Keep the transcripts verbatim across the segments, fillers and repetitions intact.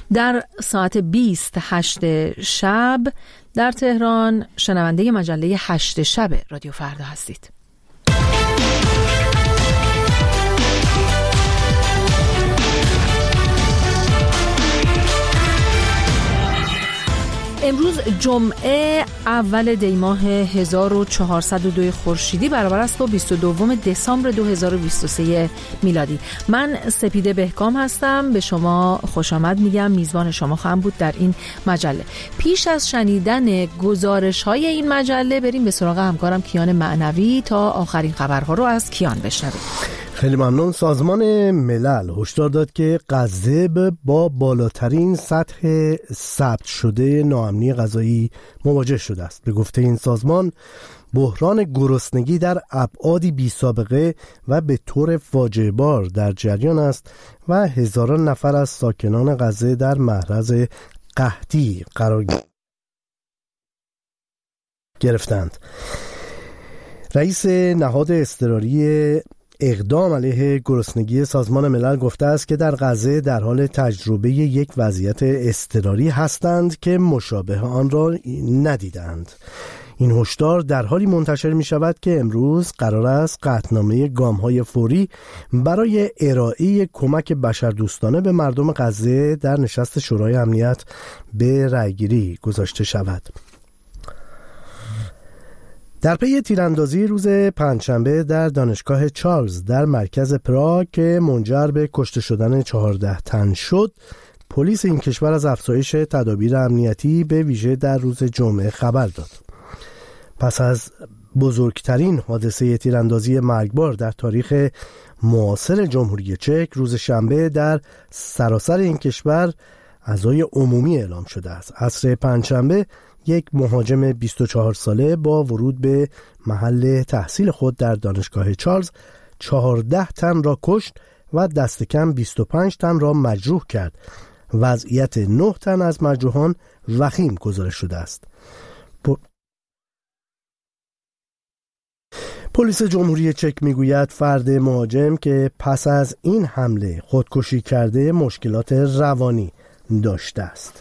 در ساعت بیست هشت شب در تهران شنونده مجله هشت شب رادیو فردا هستید. امروز جمعه اول دی ماه هزار و چهارصد و دو خورشیدی برابر است با بیست و دو دسامبر دو هزار و بیست و سه میلادی. من سپیده بهکام هستم، به شما خوش آمد میگم، میزبان شما خواهم بود در این مجله. پیش از شنیدن گزارش های این مجله بریم به سراغ همکارم کیان معنوی تا آخرین خبرها رو از کیان بشنویم. خیلی ممنون. سازمان ملل هشدار داد که غزه با بالاترین سطح ثبت شده ناامنی غذایی مواجه شده است. به گفته این سازمان بحران گرسنگی در ابعادی بی سابقه و به طور فاجعه بار در جریان است و هزاران نفر از ساکنان غزه در معرض قحطی قرار گرفتند. رئیس نهاد اضطراری اقدام علیه گرسنگی سازمان ملل گفته است که در غزه در حال تجربه یک وضعیت اضطراری هستند که مشابه آن را ندیدند. این هشدار در حالی منتشر می شود که امروز قرار است قطعنامه گام‌های فوری برای ارائه کمک بشردوستانه به مردم غزه در نشست شورای امنیت به رأیگیری گذاشته شود. در پی تیراندازی روز پنجشنبه در دانشگاه چارلز در مرکز پراگ که منجر به کشته شدن چهارده تن شد، پلیس این کشور از افزایش تدابیر امنیتی به ویژه در روز جمعه خبر داد. پس از بزرگترین حادثه تیراندازی مرگبار در تاریخ معاصر جمهوری چک، روز شنبه در سراسر این کشور عزای عمومی اعلام شده است. عصر پنجشنبه یک مهاجم بیست و چهار ساله با ورود به محل تحصیل خود در دانشگاه چارلز چهارده تن را کشت و دست کم بیست و پنج تن را مجروح کرد. وضعیت نه تن از مجروحان وخیم گزارش شده است. پ... پلیس جمهوری چک میگوید فرد مهاجم که پس از این حمله خودکشی کرده مشکلات روانی داشته است.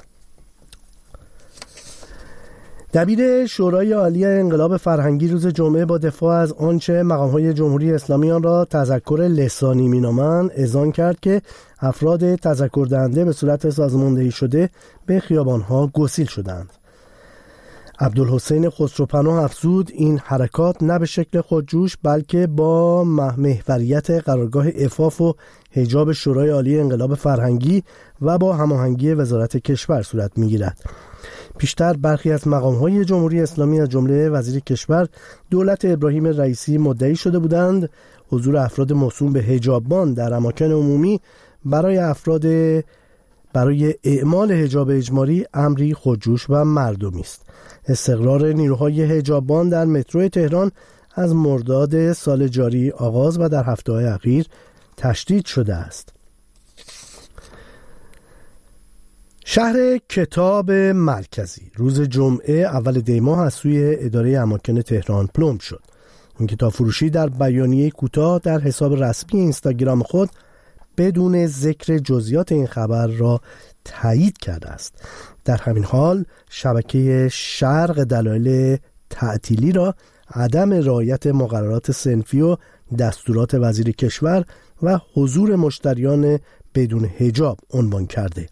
دبیر شورای عالی انقلاب فرهنگی روز جمعه با دفاع از آنچه مقام‌های جمهوری اسلامی آن را تذکر لسانی مینامند اذعان کرد که افراد تذکر دهنده به صورت سازماندهی شده به خیابان‌ها گسیل شدند. عبدالحسین خسروپناه افزود این حرکات نه به شکل خودجوش بلکه با محوریت قرارگاه عفاف و حجاب شورای عالی انقلاب فرهنگی و با هماهنگی وزارت کشور صورت می‌گیرد. پیشتر برخی از مقام‌های جمهوری اسلامی از جمله وزیر کشور دولت ابراهیم رئیسی مدعی شده بودند حضور افراد موسوم به حجاببان در اماکن عمومی برای افراد برای اعمال حجاب اجباری امری خودجوش و مردمی است. استقرار نیروهای حجاببان در مترو تهران از مرداد سال جاری آغاز و در هفته‌های اخیر تشدید شده است. شهر کتاب مرکزی روز جمعه اول دی ماه از سوی اداره اماکن تهران پلمب شد. این کتاب فروشی در بیانیه کوتاه در حساب رسمی اینستاگرام خود بدون ذکر جزئیات این خبر را تایید کرده است. در همین حال شبکه شرق دلایل تعطیلی را عدم رعایت مقررات صنفی و دستورات وزیر کشور و حضور مشتریان بدون حجاب عنوان کرده.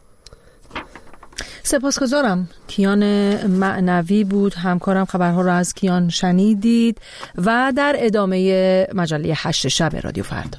سپاسگزارم. کیان معنوی بود همکارم. خبرها را از کیان شنیدید و در ادامه مجله هشت شب رادیو فردا.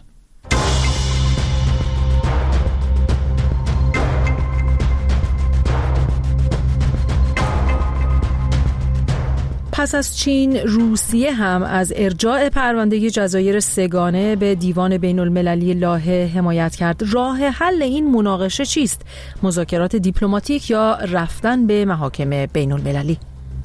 پس از چین، روسیه هم از ارجاع پرونده جزایر سگانه به دیوان بین المللی لاهه حمایت کرد. راه حل این مناقشه چیست؟ مذاکرات دیپلماتیک یا رفتن به محاکم بین المللی؟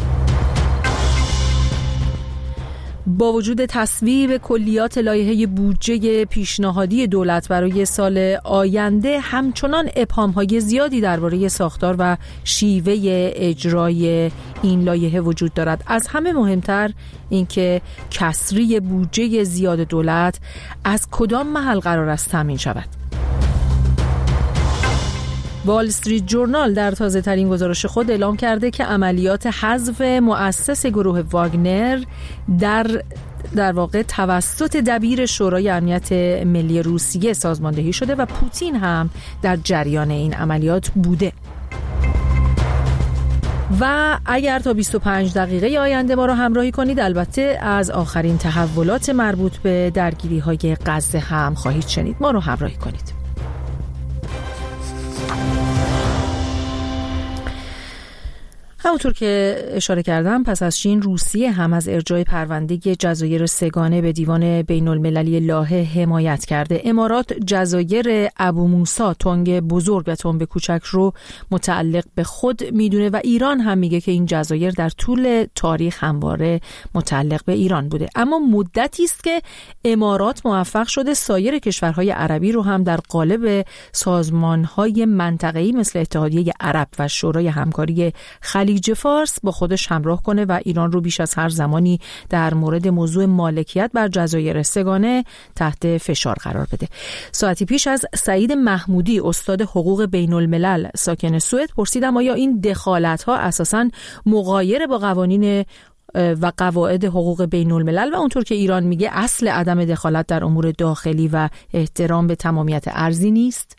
با وجود تصویب کلیات لایحه بودجه پیشنهادی دولت برای سال آینده، همچنان ابهام‌های زیادی درباره ساختار و شیوه اجرای این لایحه وجود دارد. از همه مهمتر اینکه کسری بودجه زیاد دولت از کدام محل قرار است تامین شود. وال استریت جورنال در تازه ترین گزارش خود اعلام کرده که عملیات حذف مؤسس گروه واگنر در در واقع توسط دبیر شورای امنیت ملی روسیه سازماندهی شده و پوتین هم در جریان این عملیات بوده. و اگر تا بیست و پنج دقیقه آینده ما رو همراهی کنید، البته از آخرین تحولات مربوط به درگیری‌های غزه هم خواهید شنید. ما رو همراهی کنید. همونطور که اشاره کردم، پس از چین، روسیه هم از ارجاع پرونده جزایر سگانه به دیوان بین المللی لاهه حمایت کرده. امارات جزایر ابو موسی، تنگ بزرگ و تنب کوچک رو متعلق به خود میدونه و ایران هم میگه که این جزایر در طول تاریخ همواره متعلق به ایران بوده. اما مدتی است که امارات موفق شده سایر کشورهای عربی رو هم در قالب سازمانهای منطقه‌ای مثل اتحادیه عرب و شورای همکاری خلیج خلیج فارس با خودش همراه کنه و ایران رو بیش از هر زمانی در مورد موضوع مالکیت بر جزایر سگانه تحت فشار قرار بده. ساعتی پیش از سعید محمودی، استاد حقوق بین الملل ساکن سوئد، پرسیدم آیا این دخالت‌ها اساساً مغایر با قوانین و قواعد حقوق بین الملل و اونطور که ایران میگه اصل عدم دخالت در امور داخلی و احترام به تمامیت ارضی نیست؟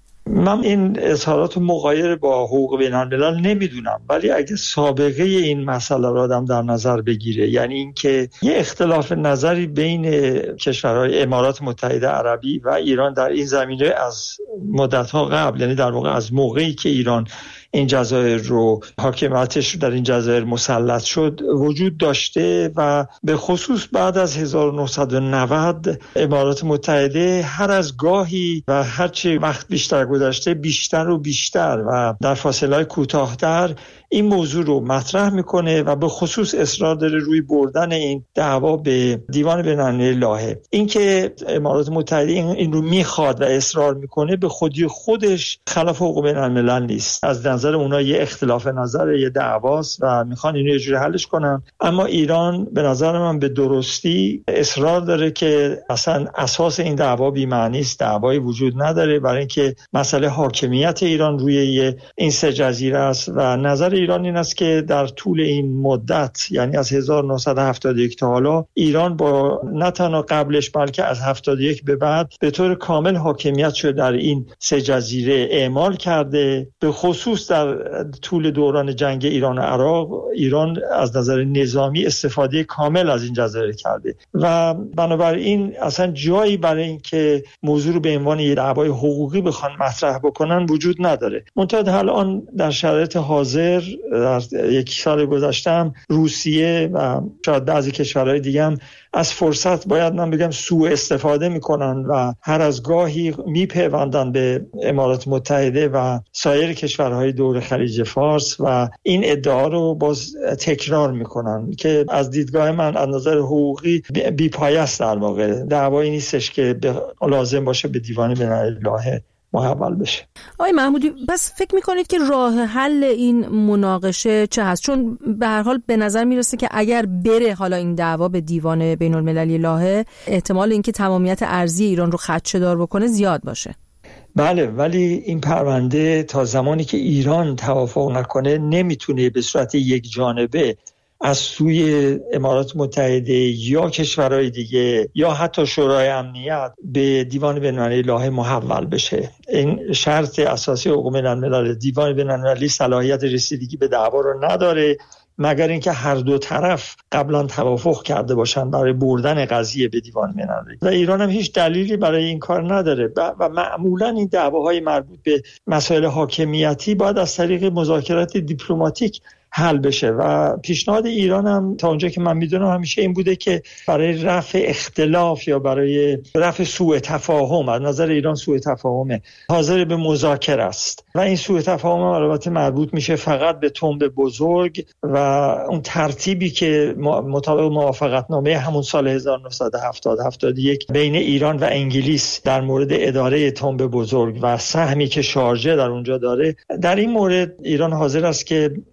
من این اظهارات مغایر با حقوق بین الملل نمیدونم، ولی اگه سابقه این مسئله را آدم در نظر بگیره، یعنی اینکه یه اختلاف نظری بین کشورهای امارات متحده عربی و ایران در این زمینه از مدت‌ها قبل، یعنی در واقع از موقعی که ایران این جزایر رو حاکمیتش در این جزایر مسلط شد وجود داشته و به خصوص بعد از هزار و نهصد و نود امارات متحده هر از گاهی و هرچی وقت بیشتر گذشته بیشتر و بیشتر و در فاصله کوتاه‌تر این موضوع رو مطرح میکنه و به خصوص اصرار داره روی بردن این دعوا به دیوان بین‌المللی لاهه. اینکه امارات متحده این رو میخواد و اصرار میکنه به خودی خودش خلاف حقوق بین‌الملل نیست. از نظر اونا یه اختلاف نظر، یه دعواست و میخوان اینو یه جوری حلش کنن، اما ایران به نظر من به درستی اصرار داره که اصلا اساس این دعوا بی‌معنی است، دعوایی وجود نداره، برای اینکه مسئله حاکمیت ایران روی این سه جزیره است و نظر ایران این است که در طول این مدت، یعنی از هزار و نهصد و هفتاد و یک تا حالا، ایران با نه تنها قبلش بلکه از هفتاد و یک به بعد به طور کامل حاکمیت شده در این سه جزیره اعمال کرده. به خصوص در طول دوران جنگ ایران و عراق، ایران از نظر نظامی استفاده کامل از این جزایر کرده و بنابراین اصلا جایی برای این که موضوع رو به عنوان یه دعوای حقوقی بخوان مطرح بکنن وجود نداره. منتها الان در شرایط حاضر، در یک سال گذشته روسیه و شاید بعضی کشورهای دیگه هم از فرصت باید من بگم سوء استفاده میکنن و هر از گاهی میپیوندن به امارات متحده و سایر کشورهای دور خلیج فارس و این ادعا رو باز تکرار میکنن که از دیدگاه من از نظر حقوقی بی‌پایه است. در واقع دعوایی نیستش که لازم باشه به دیوان بین‌المللی لاهه محول بشه. آقای محمودی، بس فکر میکنید که راه حل این مناقشه چه هست؟ چون به هر حال به نظر میرسه که اگر بره حالا این دعوا به دیوان بین المللی لاهه، احتمال اینکه تمامیت ارضی ایران رو خدشه دار بکنه زیاد باشه. بله، ولی این پرونده تا زمانی که ایران توافق نکنه نمیتونه به صورت یک جانبه از سوی امارات متحده یا کشورهای دیگه یا حتی شورای امنیت به دیوان بین‌المللی لاهه محول بشه. این شرط اساسی حقوق بین‌الملل، دیوان بین‌المللی صلاحیت رسیدگی به دعوا رو نداره مگر اینکه هر دو طرف قبلا توافق کرده باشن برای بردن قضیه به دیوان بین‌المللی و ایران هم هیچ دلیلی برای این کار نداره و معمولا این دعواهای مربوط به مسائل حاکمیتی باید از طریق مذاکرات دیپلماتیک حل بشه و پیشنهاد ایران هم تا اونجا که من میدونم همیشه این بوده که برای رفع اختلاف یا برای رفع سوء تفاهم، از نظر ایران سوء تفاهمه، حاضر به مذاکره است و این سوء تفاهم البته مربوط میشه فقط به تنب بزرگ و اون ترتیبی که مطابق موافقتنامه همون سال هزار و نهصد و هفتاد هفتاد و یک بین ایران و انگلیس در مورد اداره تنب بزرگ و سهمی که شارژه در اونجا داره، در این مورد ایران حاضر است که با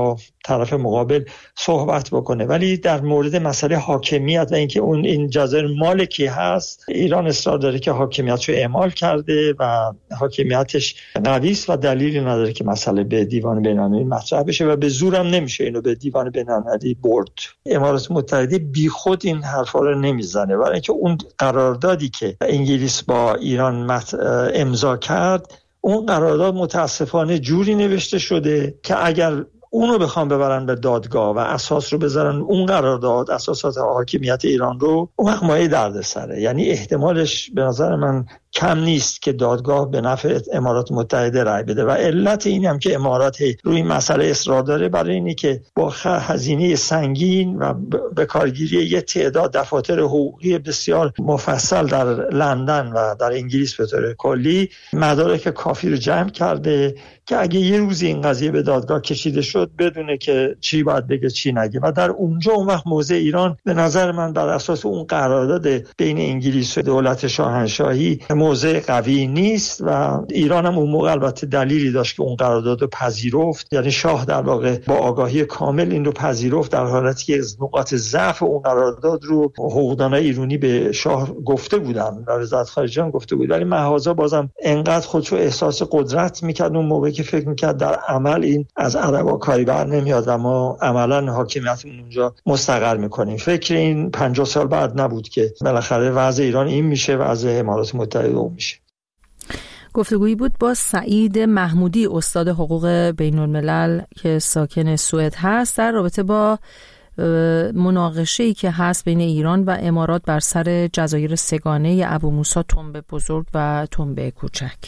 با طرف مقابل صحبت بکنه. ولی در مورد مسئله حاکمیت و اینکه اون این جزایر مال کی هست، ایران اصرار داره که حاکمیتشو اعمال کرده و حاکمیتش قوی است و دلیلی نداره که مسئله به دیوان بین‌المللی مطرح بشه و به زورم نمیشه اینو به دیوان بین‌المللی برد. امارات متحده بیخود این حرفا رو نمیزنه، برای اینکه اون قراردادی که انگلیس با ایران امضا کرد، اون قرارداد متاسفانه جوری نوشته شده که اگر اونو بخوام ببرن به دادگاه و اساس رو بذارن اون قرارداد اساسات حاکمیت ایران رو، اون وقت مایه دردسره. یعنی احتمالش به نظر من کم نیست که دادگاه به نفع امارات متحده رای بده و علت این هم که امارات روی مسئله اصرار داره برای اینه که با هزینه سنگین و به کارگیری یه تعداد دفاتر حقوقی بسیار مفصل در لندن و در انگلیس به طور کلی مدارک کافی رو جمع کرده که اگه یه روزی این قضیه به دادگاه کشیده شد بدونه که چی باید بگه چی نگه و در اونجا اون وقت موضع ایران به نظر من بر اساس اون قرارداد بین انگلیس و دولت شاهنشاهی موضع قوی نیست و ایران هم اون موقع البته دلیلی داشت که اون قرارداد رو پذیرفت. یعنی شاه در واقع با آگاهی کامل این رو پذیرفت، در حالتی که نقاط ضعف اون قرارداد رو حقوقدانای ایرانی به شاه گفته بودن و وزارت خارجه هم گفته بود، ولی مهازا بازم انقدر خودشو احساس قدرت میکرد اون موقع که فکر میکرد در عمل این از عربا کاری بر نمیاد و ما عملا حاکمیتمون اونجا مستقر میکنیم. فکر این پنجاه سال بعد نبود که بالاخره وضع ایران این میشه، وضع امارات متحده اون میشه. گفتگویی بود با سعید محمودی، استاد حقوق بین الملل که ساکن سوئد هست، در رابطه با مناقشه‌ای که هست بین ایران و امارات بر سر جزایر سگانه ابو موسی تنبه بزرگ و تنبه کوچک.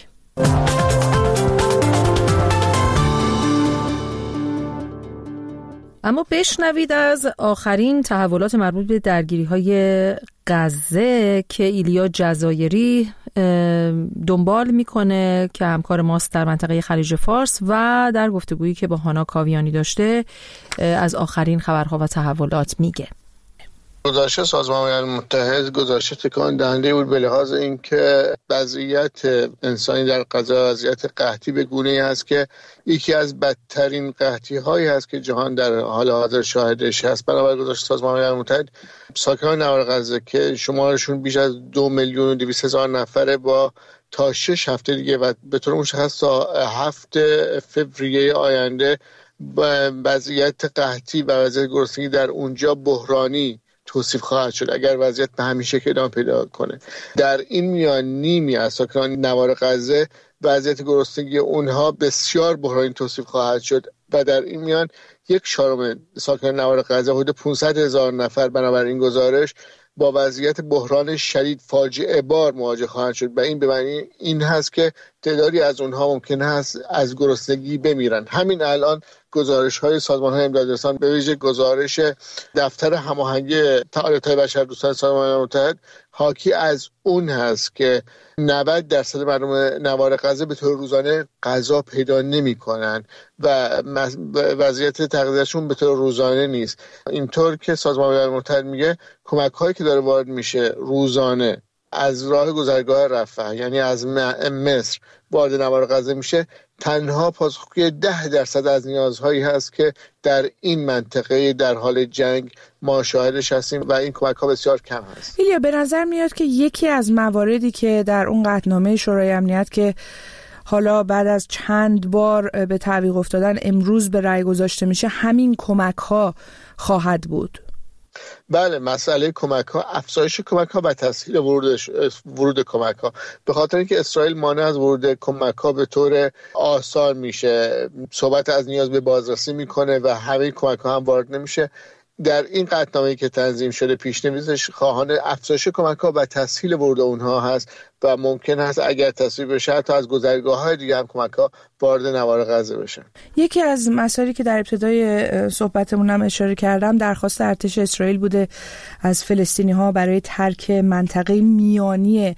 اما بشنوید از آخرین تحولات مربوط به درگیری‌های غزه که ایلیا جزایری دنبال میکنه که همکار ماست در منطقه خلیج فارس و در گفتگویی که با هانا کاویانی داشته از آخرین خبرها و تحولات میگه. گزارش سازمان ملل متحد گزارش تکان دهنده بود به لحاظ اینکه وضعیت انسانی در غزه وضعیت قحطی به گونه‌ای است که یکی از بدترین قحطی‌هایی هست که جهان در حال حاضر شاهدش هست. بنابر گزارش سازمان ملل متحد ساکنان نوار غزه که شمارشون بیش از دو میلیون و دویست هزار نفره با تا شش هفته دیگه و به طور مشخص تا هفت فوریه آینده وضعیت قحطی و وضعیت گرسنگی در اونجا بحرانی توصیف خواهد شد اگر وضعیت به همین شکل ادامه پیدا کنه. در این میان نیمی از ساکنان نوار غزه وضعیت گرسنگی اونها بسیار بحرانی توصیف خواهد شد و در این میان یک چهارم ساکنان نوار غزه حدود پانصد هزار نفر بنابراین گزارش با وضعیت بحران شدید فاجعه بار مواجه خواهند شد و این به معنی این هست که تعدادی از اونها ممکن است از گرسنگی بمیرن. همین الان گزارش‌های سازمان‌های امدادرسان به ویژه گزارش دفتر هماهنگی فعالیت‌های بشردوستان سازمان ملل متحد حاکی از اون هست که نود درصد مردم نوار غزه به طور روزانه غذا پیدا نمی‌کنن و وضعیت تغذیه‌شون به طور روزانه نیست. اینطور که سازمان ملل متحد میگه کمک‌هایی که داره وارد میشه روزانه از راه گذرگاه رفح یعنی از مصر وارد نوار غزه میشه تنها پاسخگوی ده درصد از نیازهایی هست که در این منطقه در حال جنگ ما شاهدش هستیم و این کمک ها بسیار کم هست. ایلیا به نظر میاد که یکی از مواردی که در اون قطعنامه شورای امنیت که حالا بعد از چند بار به تعویق افتادن امروز به رأی گذاشته میشه همین کمک ها خواهد بود. بله، مسئله کمک ها، افزایش کمک ها و تسهیل ورود ورود کمک ها، به خاطر اینکه اسرائیل مانع از ورود کمک ها به طور آسان میشه، صحبت از نیاز به بازرسی میکنه و همه کمک ها هم وارد نمیشه. در این قطعنامه‌ای که تنظیم شده پیش‌نویسش خواهان افزایش کمک ها و تسهیل ورود اونها هست و ممکن هست اگر تصویب بشه حتی از گذرگاه‌های دیگه هم کمک ها وارد نوار غزه بشه. یکی از مسائلی که در ابتدای صحبتمون هم اشاره کردم درخواست ارتش اسرائیل بوده از فلسطینی‌ها برای ترک منطقه میانی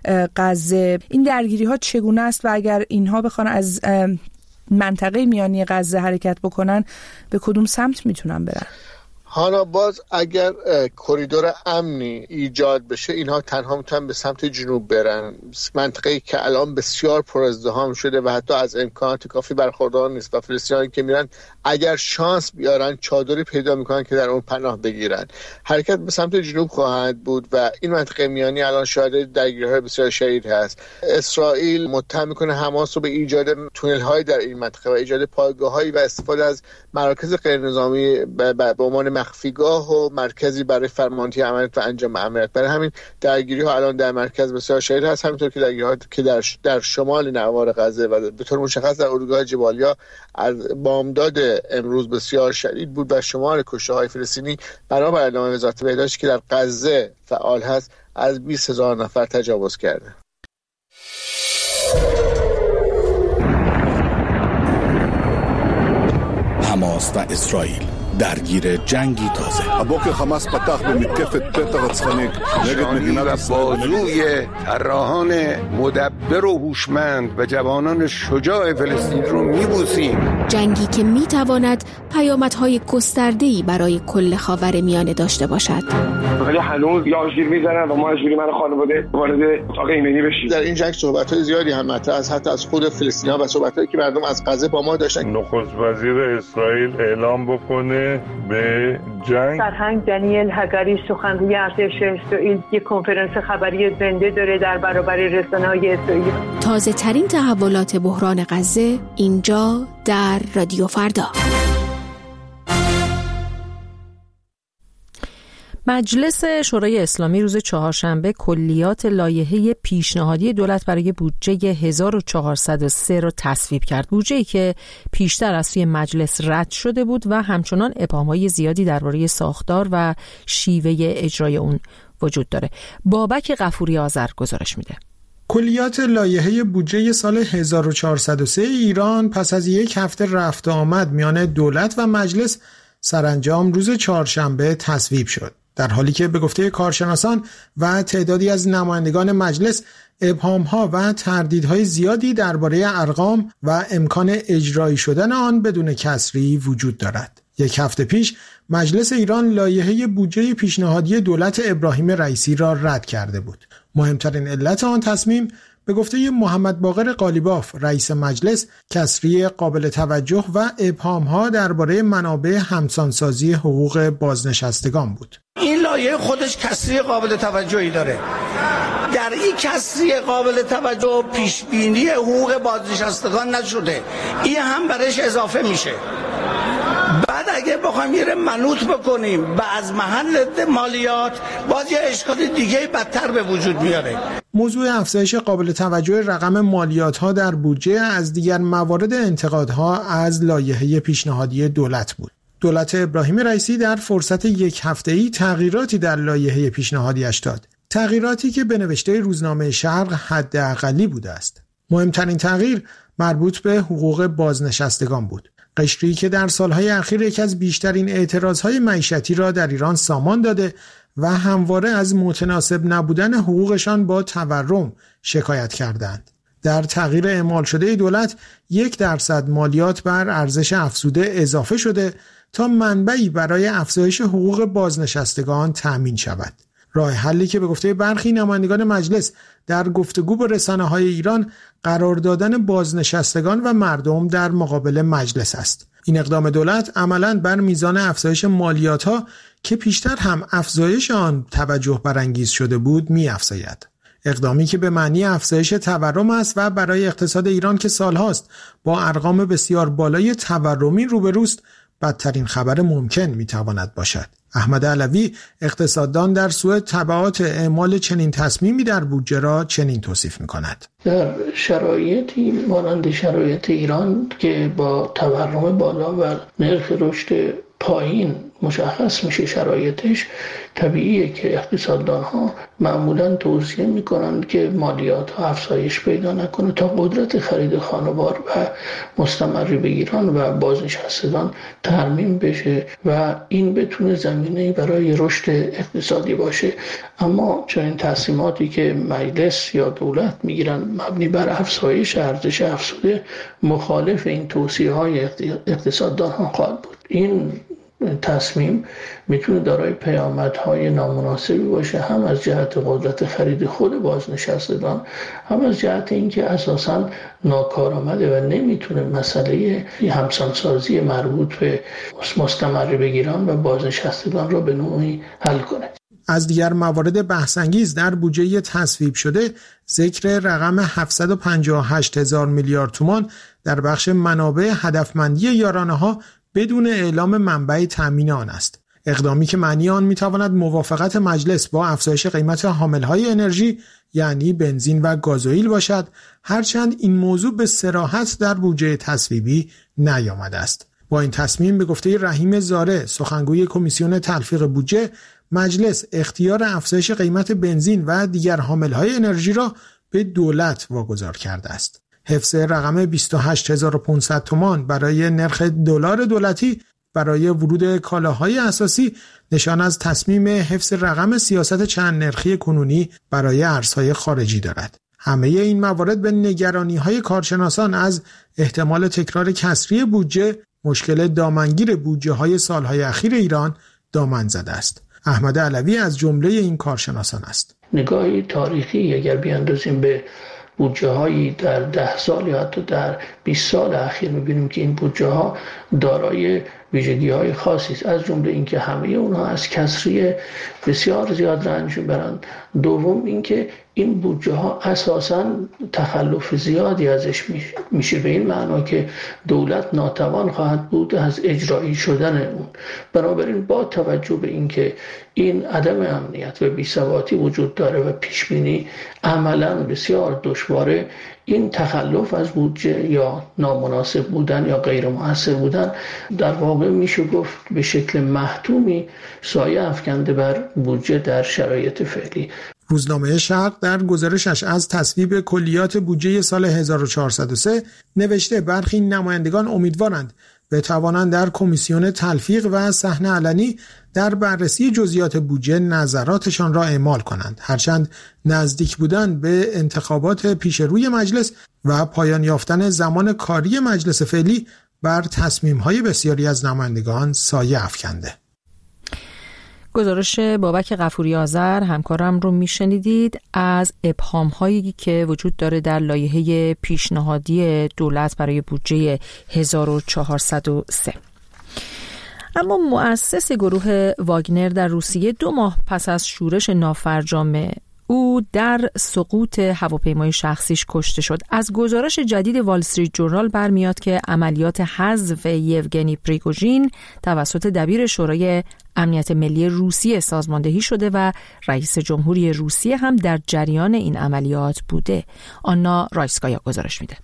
غزه. این درگیری‌ها چگونه است و اگر اینها بخوان از منطقه میانی غزه حرکت بکنن به کدوم سمت میتونن برن؟ حالا باز اگر کریدور امنی ایجاد بشه اینها تنها میتونن به سمت جنوب برن، منطقه‌ای که الان بسیار پر ازدحام شده و حتی از امکانات کافی برخوردار نیست و فلسطینیانی که میرن اگر شانس بیارن چادری پیدا میکنن که در اون پناه بگیرن. حرکت به سمت جنوب خواهد بود و این منطقه میانی الان شاهد درگیری‌های بسیار شدید هست. اسرائیل متهم میکنه حماس رو به ایجاد تونل‌های در این منطقه و ایجاد پایگاه‌هایی و استفاده از مراکز غیرنظامی به عنوان مخفیگاه و مرکزی برای فرماندهی عملیات و انجام عملیات. برای همین درگیری‌ها الان در مرکز بسیار شدید هست، همینطور که درگیری‌ها که در در شمال نوار غزه و به طور مشخص در اردوگاه جبالیا از بامداد امروز بسیار شدید بود و شمار کشته‌های فلسطینی بنابر اعلام وزارت بهداشت که در غزه فعال هست از بیست هزار نفر تجاوز کرده. حماس و اسرائیل درگیر جنگی تازه. הבוקר חמאס פתח במתקפת פתע רצחנית נגד מדינת ישראל. بازوی طراحان مدبر و هوشمند و جوانان شجاع فلسطین رو میبوسیم. جنگی که میتواند پیامدهای گسترده‌ای برای کل خاورمیانه داشته باشد. ولی هنوز یا آژیر میزنن و ما اجبوری من خانواده وارد اتاق ایمنی بشیم. در این جنگ صحبت‌های زیادی هم مطرح است، حتی از خود فلسطینی‌ها و صحبت‌هایی که مردم از غزه با ما داشتن. نخست وزیر اسرائیل اعلام بکنه به جنگ. سرهنگ دانیل هگاری سخنگوی ارتش اسرائیل یک کنفرانس خبری زنده داره در برابر رسانه‌های اسرائیل. تازه ترین تحولات بحران غزه اینجا در رادیو فردا. مجلس شورای اسلامی روز چهارشنبه کلیات لایحه پیشنهادی دولت برای بودجه هزار و چهارصد و سه را تصویب کرد. بودجه‌ای که پیشتر از سوی مجلس رد شده بود و همچنان ابهام‌های زیادی درباره ساختار و شیوه اجرای اون وجود داره. بابک غفوری آذر گزارش میده. کلیات لایحه بودجه سال هزار و چهارصد و سه ایران پس از یک هفته رفت و آمد میان دولت و مجلس سرانجام روز چهارشنبه تصویب شد، در حالی که به گفته کارشناسان و تعدادی از نمایندگان مجلس ابهام‌ها و تردیدهای زیادی درباره ارقام و امکان اجرایی شدن آن بدون کسری وجود دارد. یک هفته پیش مجلس ایران لایحه بودجه پیشنهادی دولت ابراهیم رئیسی را رد کرده بود. مهمترین علت آن تصمیم به گفته محمد باقر قالیباف رئیس مجلس کسری قابل توجه و ابهام‌ها درباره منابع همسانسازی حقوق بازنشستگان بود. این لایحه خودش کسری قابل توجهی داره. در این کسری قابل توجه پیش بینی حقوق بازنشستگان نشده، این هم برش اضافه میشه. بعد اگه بخوایم یه منوط بکنیم به از محل مالیات، باز یه اشکال دیگه بدتر به وجود میاره. موضوع افزایش قابل توجه رقم مالیات‌ها در بودجه از دیگر موارد انتقادها از لایحه پیشنهادی دولت بود. دولت ابراهیم رئیسی در فرصت یک هفته‌ای تغییراتی در لایحه پیشنهادیش داد. تغییراتی که به نوشته روزنامه شرق حداقلی بوده است. مهمترین تغییر مربوط به حقوق بازنشستگان بود. قشری که در سالهای اخیر یکی از بیشترین اعتراضهای معیشتی را در ایران سامان داده و همواره از متناسب نبودن حقوقشان با تورم شکایت کردند. در تغییر اعمال شده دولت یک درصد مالیات بر ارزش افزوده اضافه شده تا منبعی برای افزایش حقوق بازنشستگان تأمین شود. راه حلی که به گفته برخی نمایندگان مجلس در گفتگو با رسانه‌های ایران قرار دادن بازنشستگان و مردم در مقابل مجلس است. این اقدام دولت عملاً بر میزان افزایش مالیات‌ها که پیشتر هم افزایش آن توجه برانگیز شده بود می‌افزاید. اقدامی که به معنی افزایش تورم است و برای اقتصاد ایران که سالهاست با ارقام بسیار بالای تورمی روبروست بدترین خبر ممکن می‌تواند باشد. احمد علوی اقتصاددان در سوئد تبعات اعمال چنین تصمیمی در بودجه را چنین توصیف می‌کند. در شرایطی مانند شرایط ایران که با تورم بالا و نرخ رشد پایین مشخص میشه شرایطش، طبیعیه که اقتصاددان‌ها معمولاً توصیه میکنند که مالیات ها افزایش پیدا نکنه تا قدرت خرید خانوار و مستمری به ایران و بازنشستگان ترمیم بشه و این بتونه زمینه‌ای برای رشد اقتصادی باشه. اما چنین تصمیماتی که مجلس یا دولت میگیرن مبنی بر افزایش ارزش افزوده مخالف این توصیه‌های اقتصاددان‌ها خواهد بود. این تصمیم میتونه دارای پیامدهای نامناسبی باشه، هم از جهت قدرت خرید خود بازنشستگان، هم از جهت اینکه اساساً ناکارآمده و نمیتونه مسئله همسانسازی مربوط به مستمر بگیران و بازنشستگان را به نوعی حل کنه. از دیگر موارد بحث‌انگیز در بودجه تصویب شده ذکر رقم هفتصد و پنجاه و هشت هزار میلیارد تومان در بخش منابع هدفمندی یارانه‌ها بدون اعلام منبع تامین آن است. اقدامی که معنی آن میتواند موافقت مجلس با افزایش قیمت حاملهای انرژی یعنی بنزین و گازوئیل باشد، هرچند این موضوع به صراحت در بودجه تصویبی نیامده است. با این تصمیم به گفته رحیم زاره سخنگوی کمیسیون تلفیق بودجه، مجلس اختیار افزایش قیمت بنزین و دیگر حاملهای انرژی را به دولت واگذار کرده است. حفظ رقم بیست و هشت هزار و پانصد تومان برای نرخ دلار دولتی برای ورود کالاهای اساسی نشان از تصمیم حفظ رقم سیاست چند نرخی کنونی برای ارزهای خارجی دارد. همه این موارد به نگرانی‌های کارشناسان از احتمال تکرار کسری بودجه، مشکل دامنگیر بودجه‌های سالهای اخیر ایران دامن زده است. احمد علوی از جمله این کارشناسان است. نگاهی تاریخی اگر بیاندازیم به بودجه هایی در ده سال یا حتی در بیست سال اخیر میبینیم که این بودجه ها دارای ویژگی های خاصی است، از جمله اینکه همه اونها از کسری بسیار زیاد رنج میبرند. دوم اینکه این بودجه ها اساساً تخلف زیادی ازش میشه، به این معنا که دولت ناتوان خواهد بود از اجرایی شدن اون. بنابراین با توجه به اینکه این عدم امنیت و بی‌ثباتی وجود داره و پیش بینی عملاً بسیار دشواره، این تخلف از بودجه یا نامناسب بودن یا غیر مؤثر بودن در واقع میشه گفت به شکل محتومی سایه افکنده بر بودجه در شرایط فعلی. روزنامه شرق در گزارشش از تصویب کلیات بودجه سال هزار و چهارصد و سه نوشته برخی نمایندگان امیدوارند بتوانند در کمیسیون تلفیق و صحن علنی در بررسی جزئیات بودجه نظراتشان را اعمال کنند، هرچند نزدیک بودن به انتخابات پیش روی مجلس و پایان یافتن زمان کاری مجلس فعلی بر تصمیم‌های بسیاری از نمایندگان سایه افکنده. گزارش بابک غفوری آذر همکارم رو میشنیدید از ابهام‌هایی که وجود داره در لایحه پیشنهادی دولت برای بودجه هزار و چهارصد و سه. اما مؤسس گروه واگنر در روسیه دو ماه پس از شورش نافرجام او در سقوط هواپیمای شخصیش کشته شد. از گزارش جدید وال استریت جورنال برمیاد که عملیات حذف یوگنی پریگوژین توسط دبیر شورای امنیت ملی روسیه سازماندهی شده و رئیس جمهوری روسیه هم در جریان این عملیات بوده. آنا رایسکایا گزارش میده.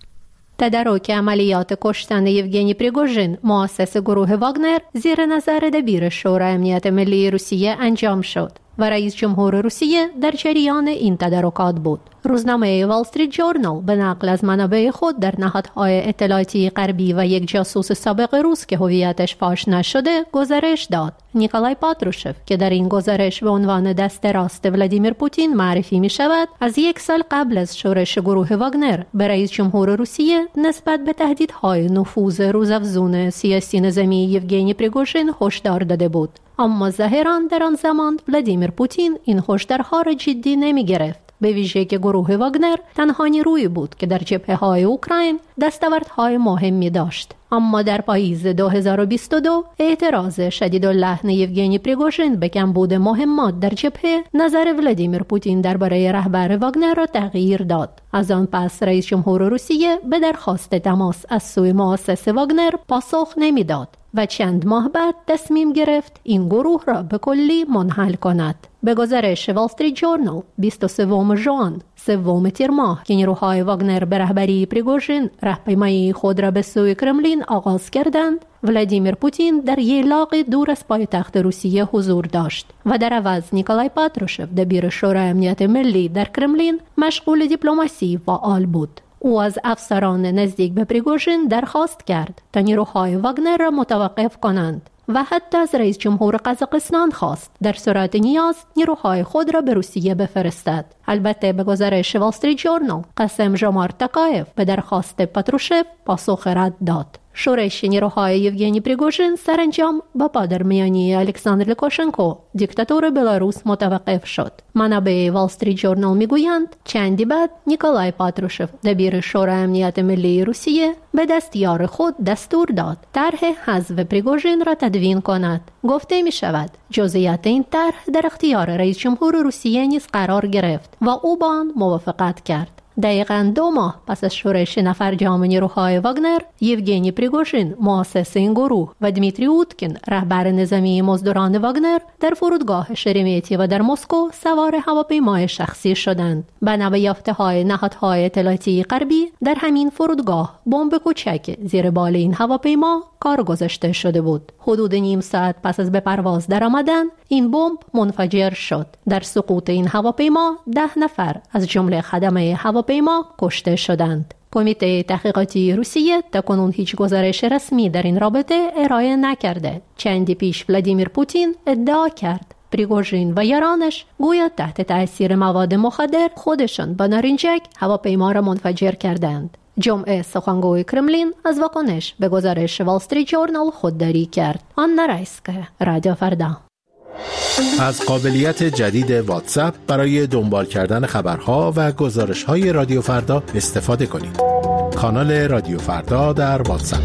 تدارک عملیات کشتن یوگنی پریگوژین مؤسس گروه واگنر زیر نظر دبیر شورای امنیت ملی روسیه انجام شد و رئیس جمهور روسیه در جریان این تدارکات بود. روزنامه وال استریت جورنال به نقل از منابع خود در نهادهای اطلاعاتی غربی و یک جاسوس سابق روس که هویتش فاش نشده گزارش داد. نیکولای پاتروشف که در این گزارش به عنوان دست راست ولادیمیر پوتین معرفی می شود، از یک سال قبل از شورش گروه واگنر به رئیس جمهور روسیه نسبت به تهدیدهای نفوذ روزافزون سیاسی نظامی یوگنی پریگوژین هشدار داده بود. اما ظاهراً در آن زمان ولادیمیر پوتین این هشدارها را جدی نمی گرفت، به ویژه که گروه واگنر تنها نیرویی بود که در جبهه‌های اوکراین دستاوردهای مهمی داشت. اما در پاییز دو هزار و بیست و دو اعتراض شدیداللحن یوگنی پریگوژین به کمبود مهمات در جبهه نظر ولادیمیر پوتین درباره رهبر واگنر را تغییر داد. از آن پس رئیس جمهور روسیه به درخواست تماس از سوی مؤسس واگنر پاسخ نمیداد و چند ماه بعد تصمیم گرفت این گروه را به کلی منحل کند. به گزارش وال استریت جورنال بیست و سوم ژوئن، سوم تیر ماه که نیروهای واگنر به رهبری پریگوژین راهپیمایی خود را به سوی کرملین آغاز کردند، ولادیمیر پوتین در یلاق دور از پایتخت روسیه حضور داشت و در عوض نیکولای پاتروشف دبیر شورای امنیت ملی در کرملین مشغول دیپلماسی فعال بود. او از افسران نزدیک به پریگوژین درخواست کرد تا نیروهای واگنر را متوقف کنند و حتی از رئیس جمهور قزاقستان خواست در صورت نیاز نیروهای خود را به روسیه بفرستد. البته به گزارش وال استریت جورنال قاسم جومارت توکایف به درخواست پاتروشف پاسخ رد داد. شورش نیروهای یوگنی پریگوژین سرانجام با پادرمیانی الکساندر لوکاشنکو دیکتاتور بلاروس متوقف شد. منابع وال استریت جورنال میگویند چندی بعد نیکولای پاتروشف دبیر شورای امنیت ملی روسیه به دستیار خود دستور داد طرح حذف پریگوژین را تدوین کند. گفته می شود جزئیات این طرح در اختیار رئیس جمهور روسیه نیز قرار گرفت و او با آن موافقت کرد. دقیقاً دو ماه پس از شورش نفرجام نیروهای واگنر، یوگنی پریگوژین مؤسس این گروه و دمیتری اوتکین رهبر نظامی مزدوران واگنر در فرودگاه شرمیتی و در مسکو سوار هواپیمای شخصی شدند. بنا به یافته‌های نهادهای اطلاعاتی غربی در همین فرودگاه بمب کوچک زیر بال این هواپیما کار گذاشته شده بود. حدود نیم ساعت پس از به پرواز درآمدن این بمب منفجر شد. در سقوط این هواپیما ده نفر از جمله خدمه هواپیما کشته شدند. کمیته تحقیقاتی روسیه تاکنون هیچ گزارش رسمی در این رابطه ارائه نکرده. چندی پیش ولادیمیر پوتین ادعا کرد پریگوژین و یارانش گویا تحت تأثیر مواد مخدر خودشان با نارنجک هواپیما را منفجر کردند. جمعه سخنگوی کرملین از واکنش به گزارش وال استریت جورنال خودداری کرد. آنا رایسکا، رادیو فردا. از قابلیت جدید واتساپ برای دنبال کردن خبرها و گزارش‌های رادیو فردا استفاده کنید. کانال رادیو فردا در واتساپ.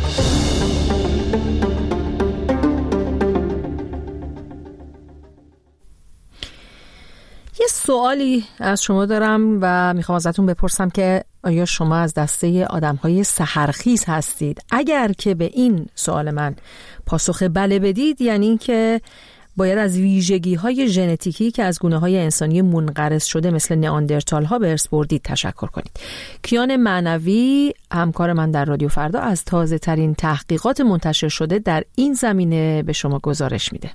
یه سوالی از شما دارم و میخوام ازتون بپرسم که آیا شما از دسته آدم‌های سحرخیز هستید؟ اگر که به این سوال من پاسخ بله بدید، یعنی این که باید از ویژگی‌های ژنتیکی که از گونه‌های انسانی منقرض شده مثل نئاندرتال‌ها به ارث بردید تشکر کنید. کیان معنوی، همکار من در رادیو فردا، از تازه‌ترین تحقیقات منتشر شده در این زمینه به شما گزارش میده.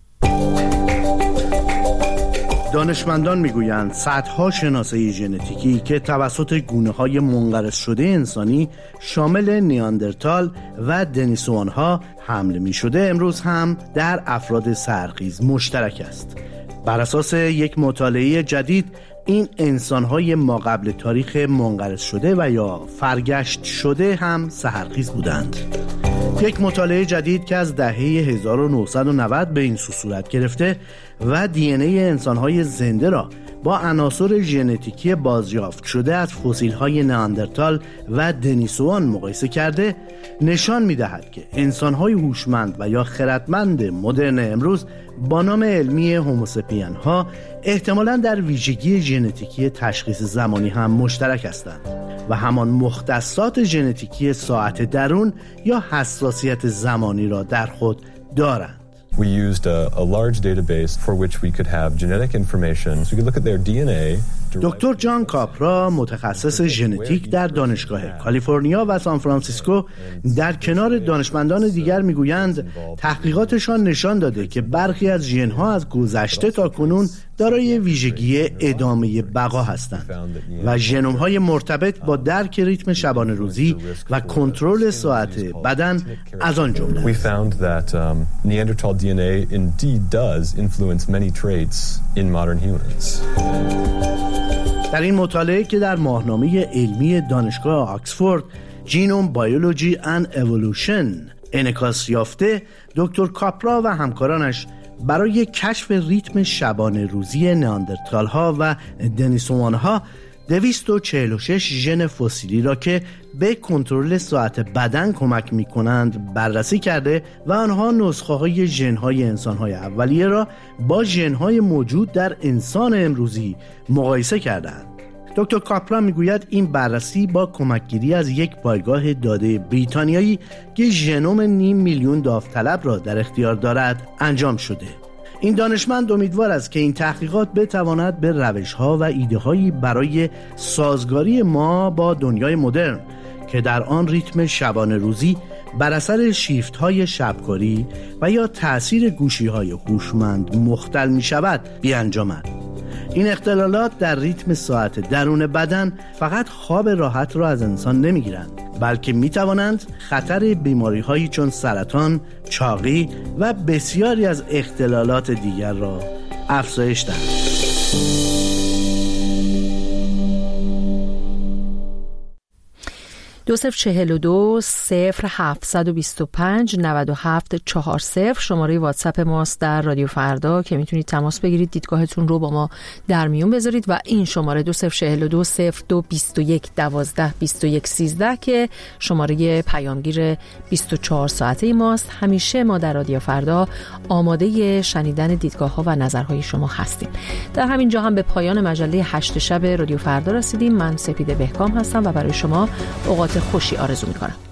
دانشمندان میگویند صدها شناسایی ژنتیکی که توسط گونه‌های منقرض شده انسانی شامل نیاندرتال و دنیسوان‌ها حمل می‌شده امروز هم در افراد سحرخیز مشترک است. بر اساس یک مطالعه جدید این انسان‌های ما قبل تاریخ منقرض شده و یا فرگشت شده هم سحرخیز بودند. یک مطالعه جدید که از دهه هزار و نهصد و نود به این سو صورت گرفته و دی ان ای انسان‌های زنده را با عناصر ژنتیکی بازیافت شده از فسیل‌های نئاندرتال و دنیسوان مقایسه کرده، نشان می‌دهد که انسان‌های هوشمند و یا خردمند مدرن امروز با نام علمی هوموسپین‌ها احتمالاً در ویژگی ژنتیکی تشخیص زمانی هم مشترک هستند و همان مختصات ژنتیکی ساعت درون یا حساسیت زمانی را در خود دارند. We used a, a large database for which we could have genetic information. So we could look at their دی ان ای. دکتر جان کاپرا، متخصص ژنتیک در دانشگاه کالیفرنیا و سان فرانسیسکو، در کنار دانشمندان دیگر میگویند تحقیقاتشان نشان داده که برخی از ژن‌ها از گذشته تا کنون دارای ویژگی ادامه بقا هستند و ژنوم‌های مرتبط با درک ریتم شبانه روزی و کنترل ساعت بدن از آن جمله. We found that um, Neanderthal دی ان ای indeed does influence many traits in modern humans. در این مطالعه که در ماهنامه علمی دانشگاه آکسفورد جینوم بایولوژی اند اِوولوشن انعکاس یافته، دکتر کاپرا و همکارانش برای کشف ریتم شبانه روزی نئاندرتال ها و دنیسوان ها دویست و چهل و شش ژن فسیلی را که به کنترل ساعت بدن کمک می کنند بررسی کرده و آنها نسخه های ژن های انسان های اولیه را با ژن های موجود در انسان امروزی مقایسه کردند. دکتر کاپرا میگوید این بررسی با کمکگیری از یک پایگاه داده بریتانیایی که ژنوم نیم میلیون داوطلب را در اختیار دارد انجام شده. این دانشمند امیدوار است که این تحقیقات بتواند به روش‌ها و ایده‌هایی برای سازگاری ما با دنیای مدرن که در آن ریتم شبانه روزی بر اثر شیفت‌های شبکاری و یا تأثیر گوشی‌های هوشمند مختل می‌شود بیانجامد. این اختلالات در ریتم ساعت درون بدن فقط خواب راحت را از انسان نمیگیرند، بلکه میتوانند خطر بیماری‌هایی چون سرطان، چاقی و بسیاری از اختلالات دیگر را افزایش دهند. دو صفر چهل و دو صفر هفتصد و بیست و پنج نود و هفت چهار صفر شماره واتساپ ماست در رادیو فردا که میتونید تماس بگیرید، دیدگاهتون رو با ما در میون بذارید و این شماره دو صفر چهل و دو صفر دو بیست و یک دوازده بیست و یک سیزده که شماره پیامگیر بیست و چهار ساعته ماست. همیشه ما در رادیو فردا آماده شنیدن دیدگاه ها و نظرهای شما هستیم. در همین جا هم به پایان مجله هشت شب رادیو فردا رسیدیم. من سپیده بهکام هستم و برای شما اوقات خوشی آرزو می‌کنم.